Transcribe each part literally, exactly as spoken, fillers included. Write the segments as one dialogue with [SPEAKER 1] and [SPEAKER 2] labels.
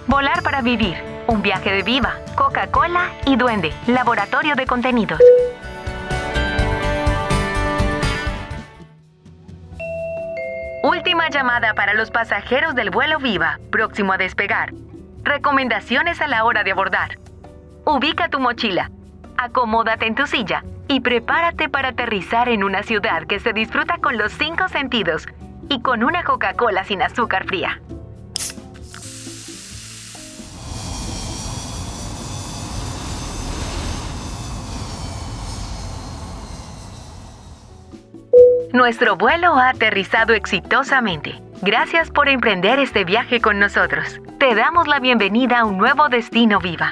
[SPEAKER 1] Volar para vivir. Un viaje de Viva, Coca-Cola y Duende, laboratorio de contenidos. Última llamada para los pasajeros del vuelo Viva, próximo a despegar. Recomendaciones a la hora de abordar. Ubica tu mochila, acomódate en tu silla y prepárate para aterrizar en una ciudad que se disfruta con los cinco sentidos y con una Coca-Cola sin azúcar fría. Nuestro vuelo ha aterrizado exitosamente. Gracias por emprender este viaje con nosotros. Te damos la bienvenida a un nuevo destino Viva.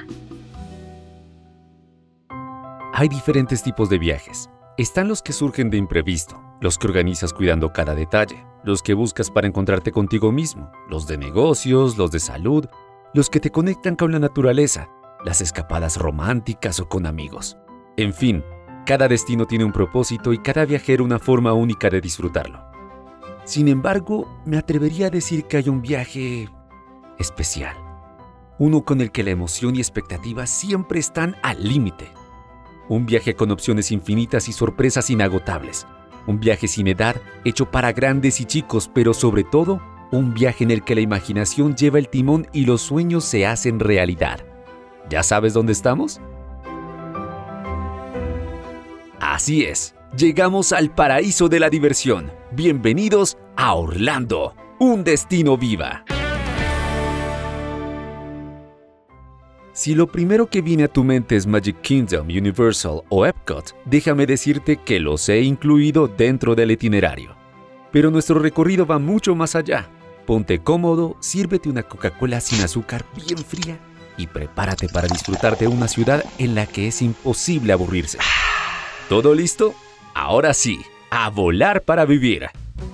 [SPEAKER 2] Hay diferentes tipos de viajes. Están los que surgen de imprevisto, los que organizas cuidando cada detalle, los que buscas para encontrarte contigo mismo, los de negocios, los de salud, los que te conectan con la naturaleza, las escapadas románticas o con amigos. En fin, cada destino tiene un propósito y cada viajero una forma única de disfrutarlo. Sin embargo, me atrevería a decir que hay un viaje especial. Uno con el que la emoción y expectativa siempre están al límite. Un viaje con opciones infinitas y sorpresas inagotables. Un viaje sin edad, hecho para grandes y chicos, pero sobre todo, un viaje en el que la imaginación lleva el timón y los sueños se hacen realidad. ¿Ya sabes dónde estamos? Así es, llegamos al paraíso de la diversión. Bienvenidos a Orlando, un destino Viva. Si lo primero que viene a tu mente es Magic Kingdom, Universal o Epcot, déjame decirte que los he incluido dentro del itinerario. Pero nuestro recorrido va mucho más allá. Ponte cómodo, sírvete una Coca-Cola sin azúcar bien fría y prepárate para disfrutar de una ciudad en la que es imposible aburrirse. ¿Todo listo? Ahora sí, a volar para vivir.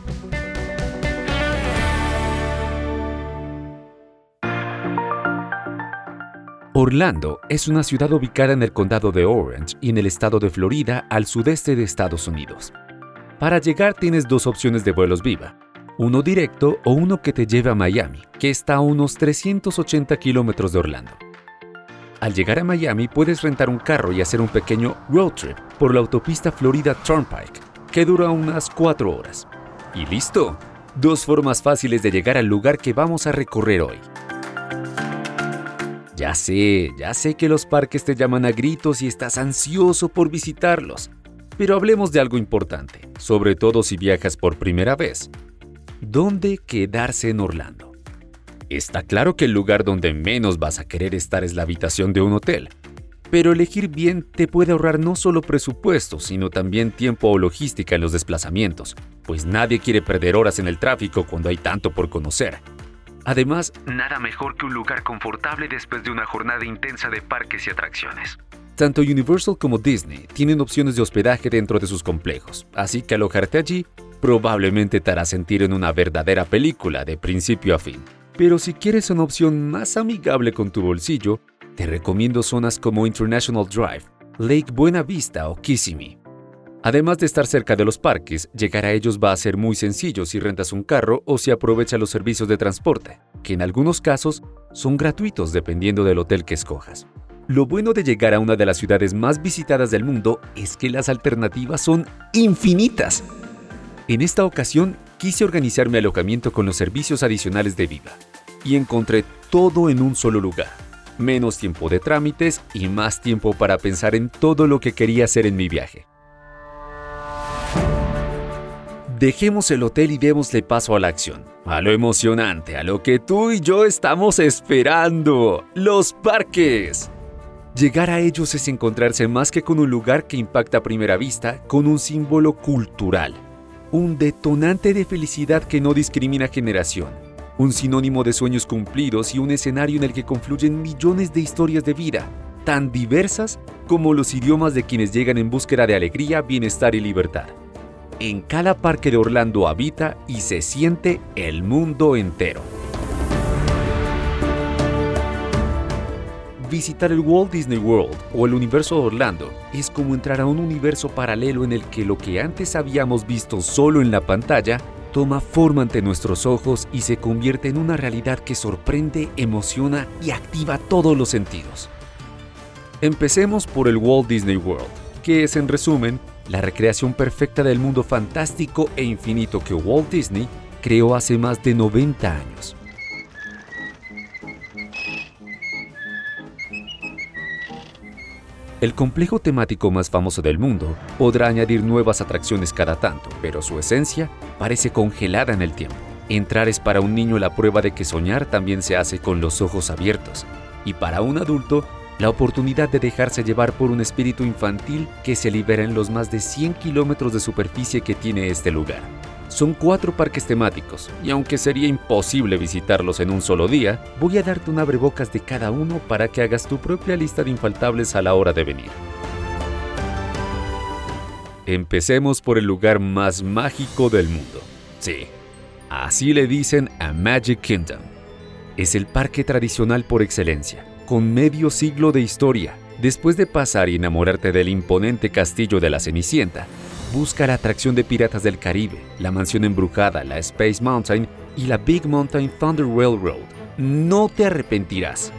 [SPEAKER 2] Orlando es una ciudad ubicada en el condado de Orange y en el estado de Florida, al sudeste de Estados Unidos. Para llegar tienes dos opciones de vuelos Viva, uno directo o uno que te lleve a Miami, que está a unos trescientos ochenta kilómetros de Orlando. Al llegar a Miami puedes rentar un carro y hacer un pequeño road trip por la autopista Florida Turnpike, que dura unas cuatro horas. Y listo, dos formas fáciles de llegar al lugar que vamos a recorrer hoy. Ya sé, ya sé que los parques te llaman a gritos y estás ansioso por visitarlos, pero hablemos de algo importante, sobre todo si viajas por primera vez. ¿Dónde quedarse en Orlando? Está claro que el lugar donde menos vas a querer estar es la habitación de un hotel, pero elegir bien te puede ahorrar no solo presupuesto, sino también tiempo o logística en los desplazamientos, pues nadie quiere perder horas en el tráfico cuando hay tanto por conocer. Además, nada mejor que un lugar confortable después de una jornada intensa de parques y atracciones. Tanto Universal como Disney tienen opciones de hospedaje dentro de sus complejos, así que alojarte allí probablemente te hará sentir en una verdadera película de principio a fin. Pero si quieres una opción más amigable con tu bolsillo, te recomiendo zonas como International Drive, Lake Buena Vista o Kissimmee. Además de estar cerca de los parques, llegar a ellos va a ser muy sencillo si rentas un carro o si aprovechas los servicios de transporte, que en algunos casos son gratuitos dependiendo del hotel que escojas. Lo bueno de llegar a una de las ciudades más visitadas del mundo es que las alternativas son infinitas. En esta ocasión, quise organizar mi alojamiento con los servicios adicionales de Viva y encontré todo en un solo lugar. Menos tiempo de trámites y más tiempo para pensar en todo lo que quería hacer en mi viaje. Dejemos el hotel y démosle paso a la acción, a lo emocionante, a lo que tú y yo estamos esperando, los parques. Llegar a ellos es encontrarse más que con un lugar que impacta a primera vista, con un símbolo cultural, un detonante de felicidad que no discrimina generación, un sinónimo de sueños cumplidos y un escenario en el que confluyen millones de historias de vida, tan diversas como los idiomas de quienes llegan en búsqueda de alegría, bienestar y libertad. En cada parque de Orlando habita y se siente el mundo entero. Visitar el Walt Disney World o el Universo de Orlando es como entrar a un universo paralelo en el que lo que antes habíamos visto solo en la pantalla toma forma ante nuestros ojos y se convierte en una realidad que sorprende, emociona y activa todos los sentidos. Empecemos por el Walt Disney World, que es, en resumen, la recreación perfecta del mundo fantástico e infinito que Walt Disney creó hace más de noventa años. El complejo temático más famoso del mundo podrá añadir nuevas atracciones cada tanto, pero su esencia parece congelada en el tiempo. Entrar es para un niño la prueba de que soñar también se hace con los ojos abiertos, y para un adulto, la oportunidad de dejarse llevar por un espíritu infantil que se libera en los más de cien kilómetros de superficie que tiene este lugar. Son cuatro parques temáticos, y aunque sería imposible visitarlos en un solo día, voy a darte un abrebocas de cada uno para que hagas tu propia lista de infaltables a la hora de venir. Empecemos por el lugar más mágico del mundo. Sí, así le dicen a Magic Kingdom. Es el parque tradicional por excelencia, con medio siglo de historia. Después de pasar y enamorarte del imponente castillo de la Cenicienta, busca la atracción de Piratas del Caribe, la Mansión Embrujada, la Space Mountain y la Big Mountain Thunder Railroad. No te arrepentirás.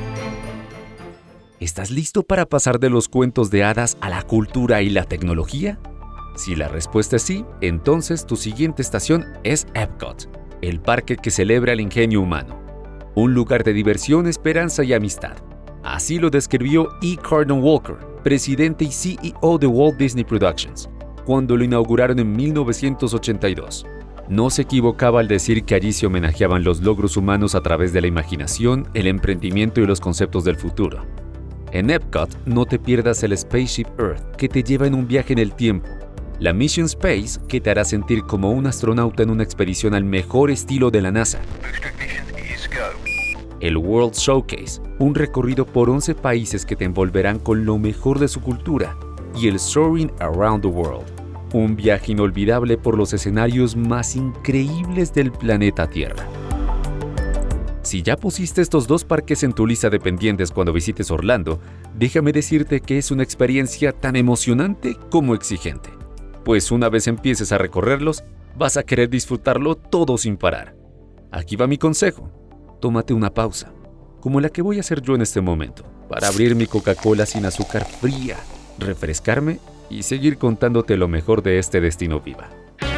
[SPEAKER 2] ¿Estás listo para pasar de los cuentos de hadas a la cultura y la tecnología? Si la respuesta es sí, entonces tu siguiente estación es Epcot, el parque que celebra el ingenio humano. Un lugar de diversión, esperanza y amistad. Así lo describió E. Cardinal Walker, presidente y C E O de Walt Disney Productions, cuando lo inauguraron en mil novecientos ochenta y dos. No se equivocaba al decir que allí se homenajeaban los logros humanos a través de la imaginación, el emprendimiento y los conceptos del futuro. En Epcot no te pierdas el Spaceship Earth, que te lleva en un viaje en el tiempo, la Mission Space, que te hará sentir como un astronauta en una expedición al mejor estilo de la NASA, el World Showcase, un recorrido por once países que te envolverán con lo mejor de su cultura, y el Soaring Around the World, un viaje inolvidable por los escenarios más increíbles del planeta Tierra. Si ya pusiste estos dos parques en tu lista de pendientes cuando visites Orlando, déjame decirte que es una experiencia tan emocionante como exigente. Pues una vez empieces a recorrerlos, vas a querer disfrutarlo todo sin parar. Aquí va mi consejo. Tómate una pausa, como la que voy a hacer yo en este momento, para abrir mi Coca-Cola sin azúcar fría, refrescarme y seguir contándote lo mejor de este destino viva.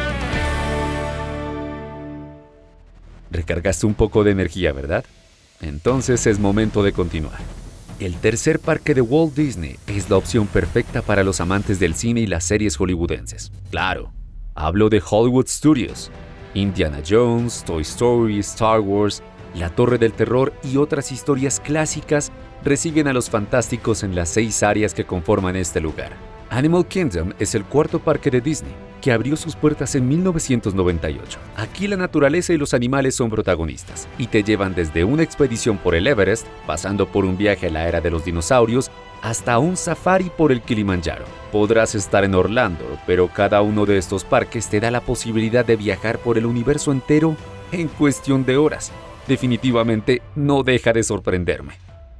[SPEAKER 2] ¿Recargaste un poco de energía, verdad? Entonces es momento de continuar. El tercer parque de Walt Disney es la opción perfecta para los amantes del cine y las series hollywoodenses. Claro, hablo de Hollywood Studios. Indiana Jones, Toy Story, Star Wars, La Torre del Terror y otras historias clásicas reciben a los fantásticos en las seis áreas que conforman este lugar. Animal Kingdom es el cuarto parque de Disney, que abrió sus puertas en mil novecientos noventa y ocho. Aquí la naturaleza y los animales son protagonistas, y te llevan desde una expedición por el Everest, pasando por un viaje a la era de los dinosaurios, hasta un safari por el Kilimanjaro. Podrás estar en Orlando, pero cada uno de estos parques te da la posibilidad de viajar por el universo entero en cuestión de horas. Definitivamente no deja de sorprenderme.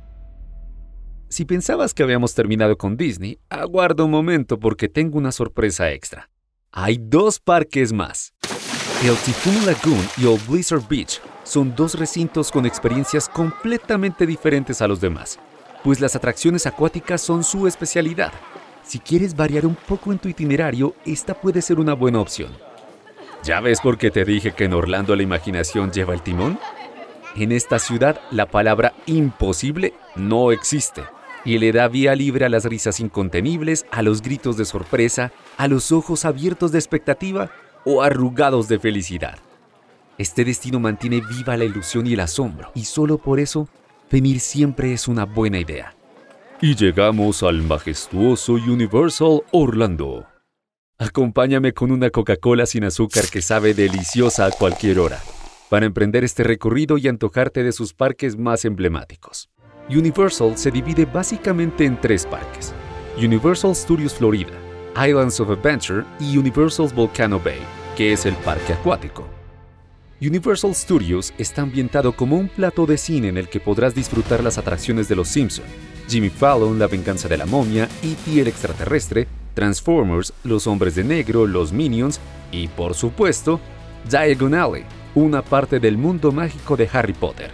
[SPEAKER 2] Si pensabas que habíamos terminado con Disney, aguarda un momento porque tengo una sorpresa extra. Hay dos parques más. El Typhoon Lagoon y el Blizzard Beach son dos recintos con experiencias completamente diferentes a los demás, pues las atracciones acuáticas son su especialidad. Si quieres variar un poco en tu itinerario, esta puede ser una buena opción. ¿Ya ves por qué te dije que en Orlando la imaginación lleva el timón? En esta ciudad, la palabra imposible no existe, y le da vía libre a las risas incontenibles, a los gritos de sorpresa, a los ojos abiertos de expectativa o arrugados de felicidad. Este destino mantiene viva la ilusión y el asombro, y solo por eso, venir siempre es una buena idea. Y llegamos al majestuoso Universal Orlando. Acompáñame con una Coca-Cola sin azúcar que sabe deliciosa a cualquier hora, para emprender este recorrido y antojarte de sus parques más emblemáticos. Universal se divide básicamente en tres parques: Universal Studios Florida, Islands of Adventure y Universal Volcano Bay, que es el parque acuático. Universal Studios está ambientado como un plató de cine en el que podrás disfrutar las atracciones de Los Simpson, Jimmy Fallon, La Venganza de la Momia, E T el Extraterrestre, Transformers, Los Hombres de Negro, Los Minions y, por supuesto, Diagon Alley, una parte del mundo mágico de Harry Potter.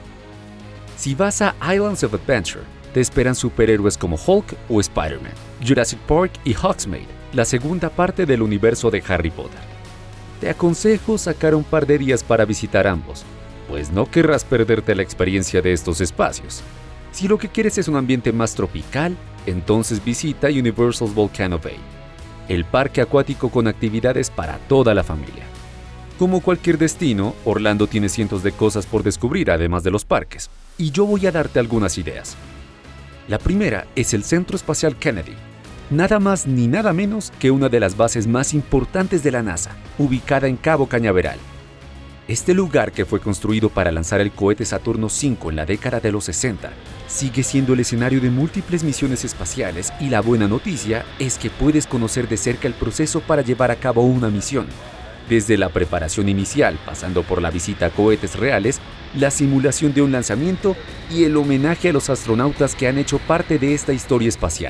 [SPEAKER 2] Si vas a Islands of Adventure, te esperan superhéroes como Hulk o Spider-Man, Jurassic Park y Hogsmeade, la segunda parte del universo de Harry Potter. Te aconsejo sacar un par de días para visitar ambos, pues no querrás perderte la experiencia de estos espacios. Si lo que quieres es un ambiente más tropical, entonces visita Universal's Volcano Bay, el parque acuático con actividades para toda la familia. Como cualquier destino, Orlando tiene cientos de cosas por descubrir además de los parques, y yo voy a darte algunas ideas. La primera es el Centro Espacial Kennedy, nada más ni nada menos que una de las bases más importantes de la NASA, ubicada en Cabo Cañaveral. Este lugar, que fue construido para lanzar el cohete Saturno cinco en la década de los sesenta, sigue siendo el escenario de múltiples misiones espaciales, y la buena noticia es que puedes conocer de cerca el proceso para llevar a cabo una misión. Desde la preparación inicial, pasando por la visita a cohetes reales, la simulación de un lanzamiento y el homenaje a los astronautas que han hecho parte de esta historia espacial.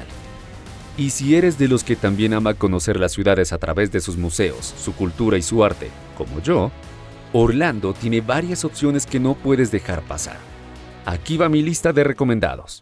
[SPEAKER 2] Y si eres de los que también ama conocer las ciudades a través de sus museos, su cultura y su arte, como yo, Orlando tiene varias opciones que no puedes dejar pasar. Aquí va mi lista de recomendados.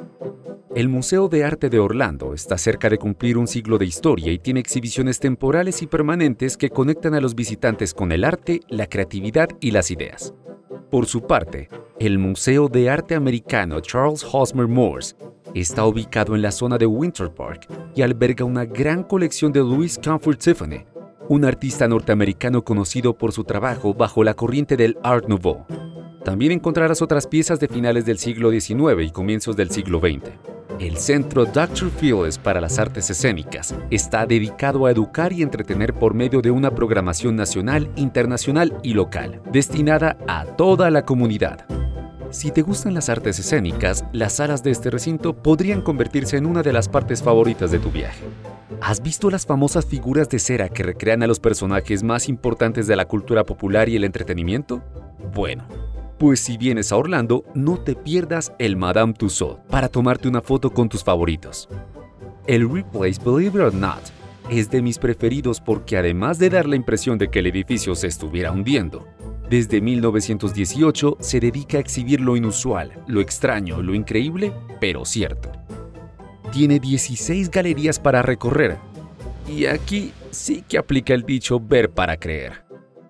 [SPEAKER 2] El Museo de Arte de Orlando está cerca de cumplir un siglo de historia y tiene exhibiciones temporales y permanentes que conectan a los visitantes con el arte, la creatividad y las ideas. Por su parte, el Museo de Arte Americano Charles Hosmer Morse está ubicado en la zona de Winter Park y alberga una gran colección de Louis Comfort Tiffany, un artista norteamericano conocido por su trabajo bajo la corriente del Art Nouveau. También encontrarás otras piezas de finales del siglo diecinueve y comienzos del siglo veinte. El Centro doctor Phillips para las Artes Escénicas está dedicado a educar y entretener por medio de una programación nacional, internacional y local, destinada a toda la comunidad. Si te gustan las artes escénicas, las salas de este recinto podrían convertirse en una de las partes favoritas de tu viaje. ¿Has visto las famosas figuras de cera que recrean a los personajes más importantes de la cultura popular y el entretenimiento? Bueno, pues si vienes a Orlando, no te pierdas el Madame Tussauds para tomarte una foto con tus favoritos. El Ripley's Believe It or Not es de mis preferidos porque, además de dar la impresión de que el edificio se estuviera hundiendo, desde mil novecientos dieciocho se dedica a exhibir lo inusual, lo extraño, lo increíble, pero cierto. Tiene dieciséis galerías para recorrer, y aquí sí que aplica el dicho ver para creer.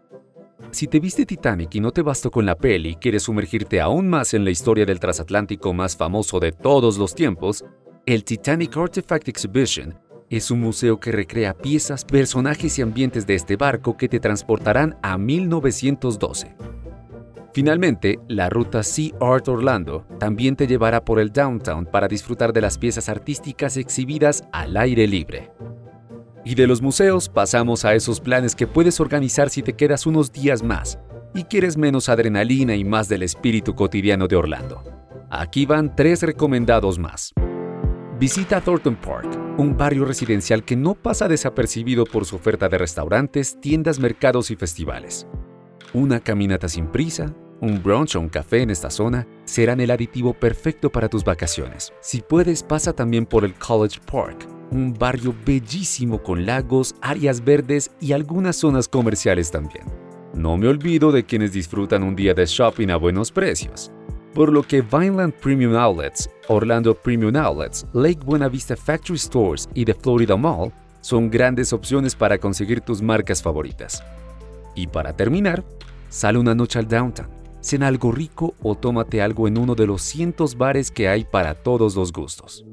[SPEAKER 2] Si te viste Titanic y no te bastó con la peli y quieres sumergirte aún más en la historia del transatlántico más famoso de todos los tiempos, el Titanic Artifact Exhibition es un museo que recrea piezas, personajes y ambientes de este barco que te transportarán a mil novecientos doce. Finalmente, la ruta Sea Art Orlando también te llevará por el downtown para disfrutar de las piezas artísticas exhibidas al aire libre. Y de los museos pasamos a esos planes que puedes organizar si te quedas unos días más y quieres menos adrenalina y más del espíritu cotidiano de Orlando. Aquí van tres recomendados más. Visita Thornton Park, un barrio residencial que no pasa desapercibido por su oferta de restaurantes, tiendas, mercados y festivales. Una caminata sin prisa, un brunch o un café en esta zona serán el aditivo perfecto para tus vacaciones. Si puedes, pasa también por el College Park, un barrio bellísimo con lagos, áreas verdes y algunas zonas comerciales también. No me olvido de quienes disfrutan un día de shopping a buenos precios, por lo que Vineland Premium Outlets, Orlando Premium Outlets, Lake Buena Vista Factory Stores y The Florida Mall son grandes opciones para conseguir tus marcas favoritas. Y para terminar, sale una noche al downtown, cena algo rico o tómate algo en uno de los cientos bares que hay para todos los gustos.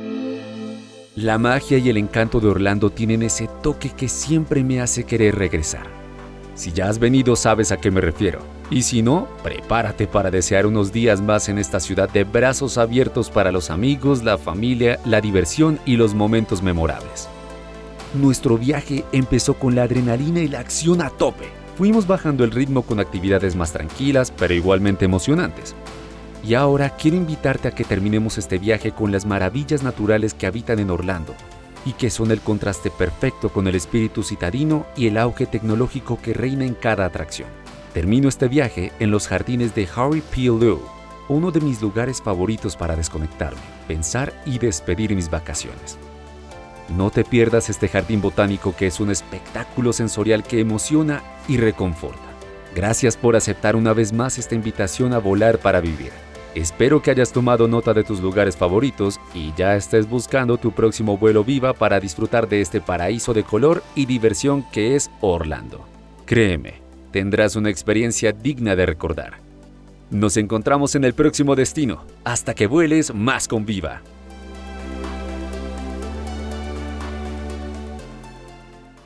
[SPEAKER 2] La magia y el encanto de Orlando tienen ese toque que siempre me hace querer regresar. Si ya has venido, sabes a qué me refiero. Y si no, prepárate para desear unos días más en esta ciudad de brazos abiertos para los amigos, la familia, la diversión y los momentos memorables. Nuestro viaje empezó con la adrenalina y la acción a tope. Fuimos bajando el ritmo con actividades más tranquilas, pero igualmente emocionantes. Y ahora quiero invitarte a que terminemos este viaje con las maravillas naturales que habitan en Orlando y que son el contraste perfecto con el espíritu citadino y el auge tecnológico que reina en cada atracción. Termino este viaje en los jardines de Harry P. Lew, uno de mis lugares favoritos para desconectarme, pensar y despedir mis vacaciones. No te pierdas este jardín botánico que es un espectáculo sensorial que emociona y reconforta. Gracias por aceptar una vez más esta invitación a volar para vivir. Espero que hayas tomado nota de tus lugares favoritos y ya estés buscando tu próximo vuelo Viva para disfrutar de este paraíso de color y diversión que es Orlando. Créeme, tendrás una experiencia digna de recordar. Nos encontramos en el próximo destino. Hasta que vueles más con Viva.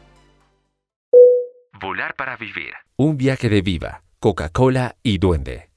[SPEAKER 2] Volar para vivir. Un viaje de Viva, Coca-Cola y Duende.